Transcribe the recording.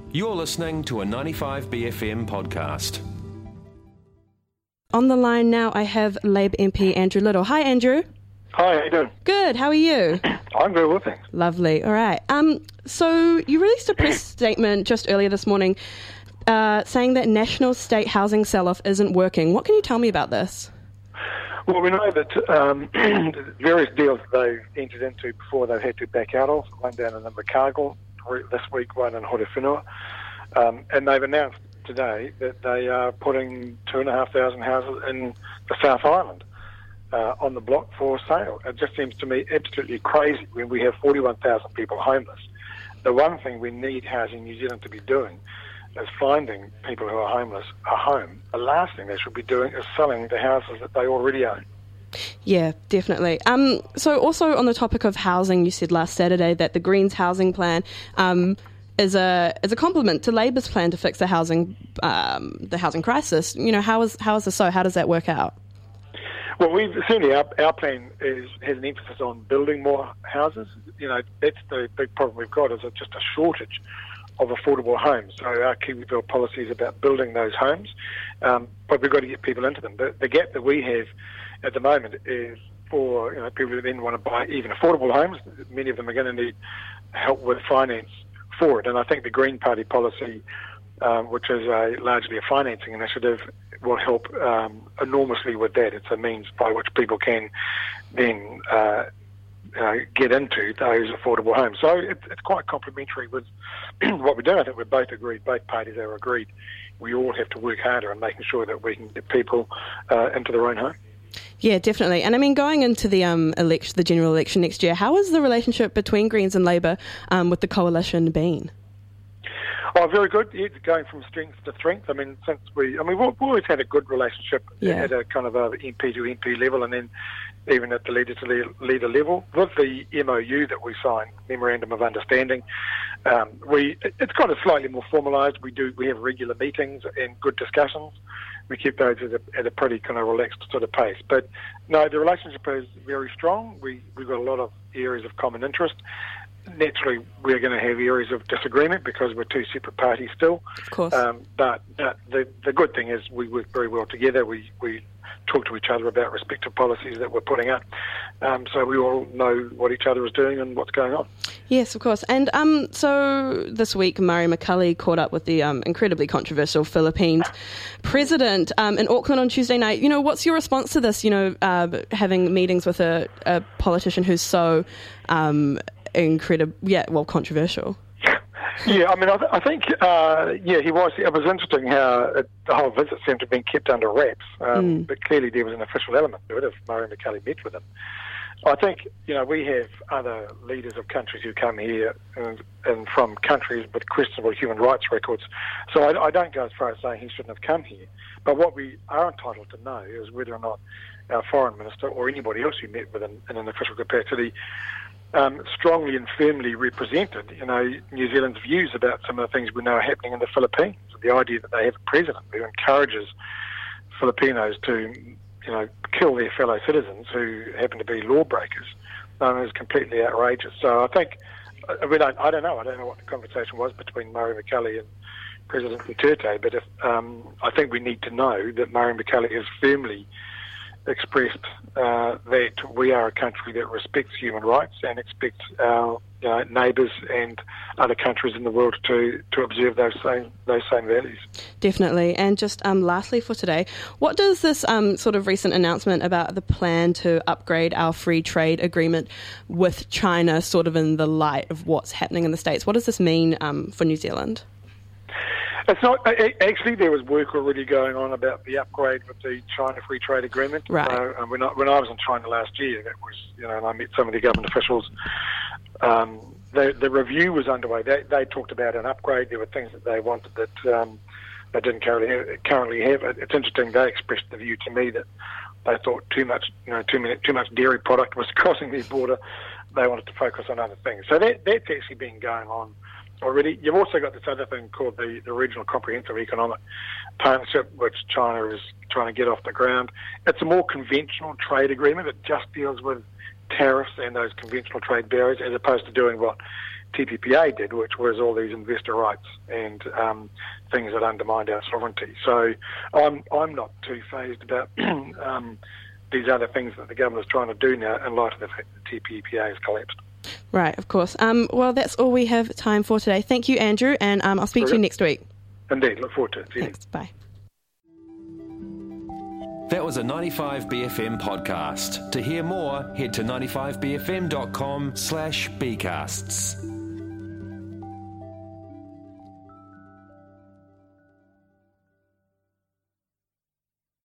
You're listening to a 95BFM podcast. On the line now, I have Labour MP Andrew Little. Hi, Andrew. Hi, how you doing? Good, how are you? I'm very well, thanks. Lovely, all right. So you released a press statement just earlier this morning saying that national state housing sell-off isn't working. What can you tell me about this? Well, we know that various deals that they've entered into before they've had to back out of, one down in Invercargill, this week one in Horowhenua, and they've announced today that they are putting 2,500 houses in the South Island on the block for sale. It just seems to me absolutely crazy when we have 41,000 people homeless. The one thing we need Housing New Zealand to be doing is finding people who are homeless a home. The last thing they should be doing is selling the houses that they already own. Yeah, definitely. So also on the topic of housing, you said last Saturday that the Greens housing plan is a complement to Labour's plan to fix the housing crisis. You know, how is this so? How does that work out? Well, certainly our plan has an emphasis on building more houses. You know, that's the big problem we've got, is just a shortage of affordable homes. So our KiwiBuild policy is about building those homes, but we've got to get people into them. The gap that we have at the moment is for people who then want to buy even affordable homes. Many of them are going to need help with finance for it, and I think the Green Party policy, which is largely a financing initiative, will help enormously with that. It's a means by which people can then get into those affordable homes. So it's quite complementary with what we do. I think we're both agreed, both parties are agreed, we all have to work harder on making sure that we can get people into their own home. Yeah, definitely. And I mean, going into the the general election next year, how has the relationship between Greens and Labour with the coalition been? Oh, very good. It's going from strength to strength. I mean, we've always had a good relationship at a kind of a MP to MP level, and then even at the leader to leader level. With the MOU that we signed, Memorandum of Understanding, it's got a slightly more formalised. We have regular meetings and good discussions. We keep those at a pretty kind of relaxed sort of pace. But no, the relationship is very strong. We've got a lot of areas of common interest. Naturally, we're going to have areas of disagreement because we're two separate parties still. Of course. But the good thing is we work very well together. We talk to each other about respective policies that we're putting up. So we all know what each other is doing and what's going on. Yes, of course. And so this week, Murray McCully caught up with the incredibly controversial Philippines president in Auckland on Tuesday night. You know, what's your response to this, having meetings with a politician who's so controversial? Yeah, I mean, I think, he was. It was interesting how the whole visit seemed to have been kept under wraps, but clearly there was an official element to it if Murray McCully met with him. I think, we have other leaders of countries who come here and from countries with questionable human rights records, so I don't go as far as saying he shouldn't have come here. But what we are entitled to know is whether or not our foreign minister or anybody else who met with him in an official capacity strongly and firmly represented, New Zealand's views about some of the things we know are happening in the Philippines. The idea that they have a president who encourages Filipinos to, kill their fellow citizens who happen to be lawbreakers is completely outrageous. So I think, I don't know what the conversation was between Murray McCully and President Duterte, but I think we need to know that Murray McCully has firmly expressed that we are a country that respects human rights and expects our neighbours and other countries in the world to observe those same values. Definitely. And just lastly for today, what does this sort of recent announcement about the plan to upgrade our free trade agreement with China sort of in the light of what's happening in the States, what does this mean for New Zealand? It's not actually. There was work already going on about the upgrade with the China Free Trade Agreement. Right. When I was in China last year, that was and I met some of the government officials. The review was underway. They talked about an upgrade. There were things that they wanted that they didn't currently have. It's interesting. They expressed the view to me that they thought too much dairy product was crossing their border. They wanted to focus on other things. So that's actually been going on already. You've also got this other thing called the Regional Comprehensive Economic Partnership, which China is trying to get off the ground. It's a more conventional trade agreement. It just deals with tariffs and those conventional trade barriers, as opposed to doing what TPPA did, which was all these investor rights and things that undermined our sovereignty. So I'm not too fazed about these other things that the government is trying to do now in light of the fact that TPPA has collapsed. Right, of course. Well, that's all we have time for today. Thank you, Andrew, and I'll speak to you next week. Indeed, look forward to it. Thanks, bye. That was a 95BFM podcast. To hear more, head to 95bfm.com/bcasts.